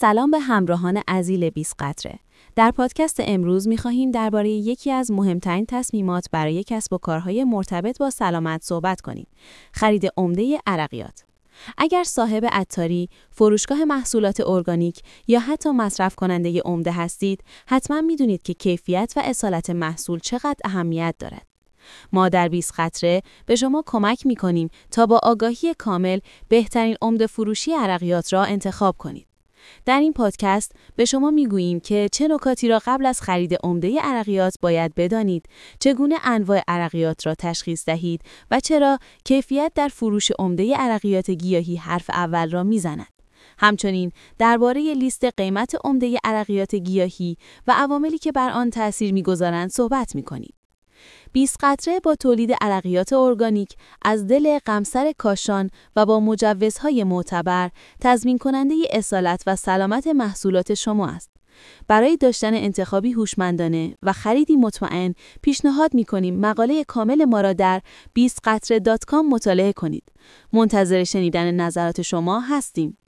سلام به همراهان عزیز 20 قطره. در پادکست امروز می‌خواهیم درباره یکی از مهمترین تصمیمات برای کسب و کارهای مرتبط با سلامت صحبت کنیم: خرید عمده عرقیات. اگر صاحب عطاری، فروشگاه محصولات ارگانیک یا حتی مصرف کننده عمده هستید، حتما می‌دونید که کیفیت و اصالت محصول چقدر اهمیت دارد. ما در 20 قطره به شما کمک می‌کنیم تا با آگاهی کامل بهترین عمده فروشی عرقیات را انتخاب کنید. در این پادکست به شما میگوییم که چه نکاتی را قبل از خرید عمده عرقیات باید بدانید، چگونه انواع عرقیات را تشخیص دهید و چرا کیفیت در فروش عمده عرقیات گیاهی حرف اول را میزند. همچنین درباره لیست قیمت عمده عرقیات گیاهی و عواملی که بر آن تأثیر میگذارند صحبت میکنیم. 20 قطره با تولید عرقیات ارگانیک از دل قمصر کاشان و با مجوزهای معتبر تضمین کننده اصالت و سلامت محصولات شما است. برای داشتن انتخابی هوشمندانه و خریدی مطمئن پیشنهاد می‌کنیم مقاله کامل ما را در 20qatre.com مطالعه کنید. منتظر شنیدن نظرات شما هستیم.